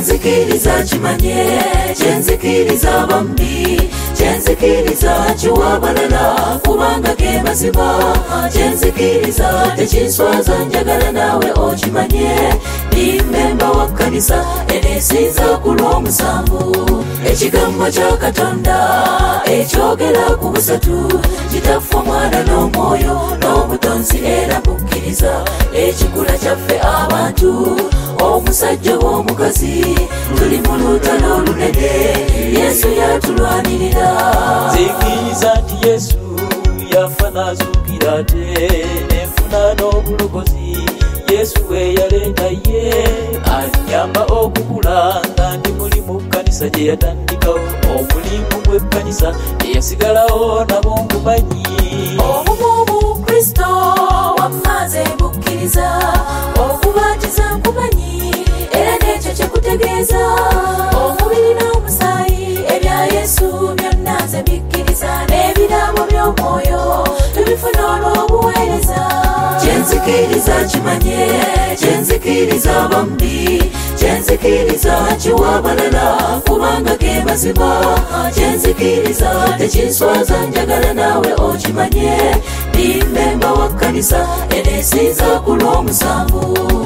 Kyenzikiriza kimanye, kyenzikiriza bambi, kyenzikiriza kiwabalala kubanga ge mazima, kyenzikiriza tekinswaza njagala nawe okimanye. Ndi mmemba wa kkanisa eneesinza ku lw'omusanvu. Ekigambo kya Katonda ekyogera ku busatu, Kitaffe Omwana n'Omwoyo n'obutonzi era bukkiriza. Ekikula kyaffe abantu, omusajja w'omukazi, tuli mu lutalo olunene, Yesu yatulwanirira. Nzikiriza nti Yesu yafa n'azuukira ate n'enfuna n'obulokozi, Yesu we yaleeta ye annyamba okukula nga ndi mulimu kkanisa gye yatandikawo. Omulimu gw'ekkanisa eyasigalawo nabo ngumanyi. Obumu mu Kristo wammaze bukkiriza, okubatiza nkumanyi era n'ekyo kye kutegeeza. Omubiri n'omusaayi ebya Yesu byonna nze bikkiriza, n'ebirabo by'omwoyo tubifuna olw'obuweereza. Kyenzikiriza kimanye, kyenzikiriza bambi, kyenzikiriza kiwabalala kubanga ge mazima, kyenzikiriza tekinswaza njagala nawe okimanye. Ndi mmemba wa kkanisa eneesinza ku lw'omusanvu.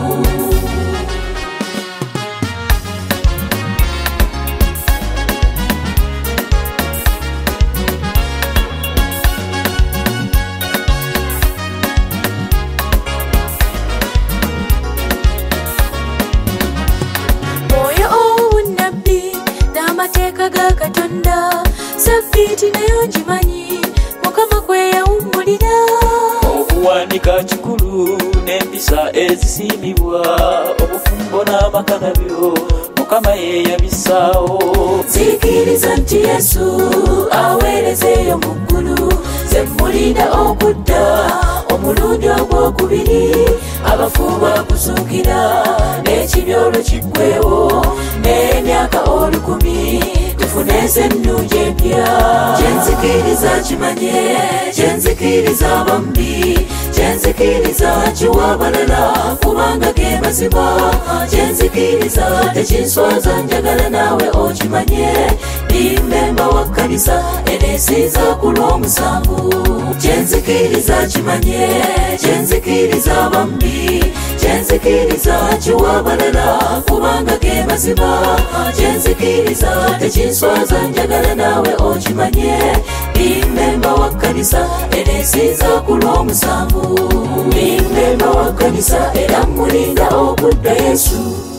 Amateeka ga Katonda sabbiiti nayo ngimanyi, Mukama gwe yawummulira. Okuwanika kikulu n'empisa ezisiimibwa, obufumbo n'amakanabyo Mukama ye yabissaawo. Nzikiriza nti Yesu aweerezeeyo mu ggulu, nze mulinda okudda omulundi ogwokubiri. Abafu bakuzuukira n'ekibyolo kiggweewo, n'emyaka 1000 tufune ennungi empya. Kyenzikiriza kimanye, kyenzikiriza bambi, kyenzikiriza kiwabalala kubanga ge mazima, kyenzikiriza tekinswaza njagala nawe okimanye. Ndi mmemba wa kkanisa eneesinza ku lw'omusanvu. Kyenzikiriza kimanye, kyenzikiriza bambi, kyenzikiriza kiwabalala kubanga ge mazima, kyenzikiriza tekinswaza njagala nawe okimanye. Ndi mmemba wa kkanisa eneesinza ku lw'omusanvu. Ndi mmemba wa kkanisa era mulinda okudda Yesu.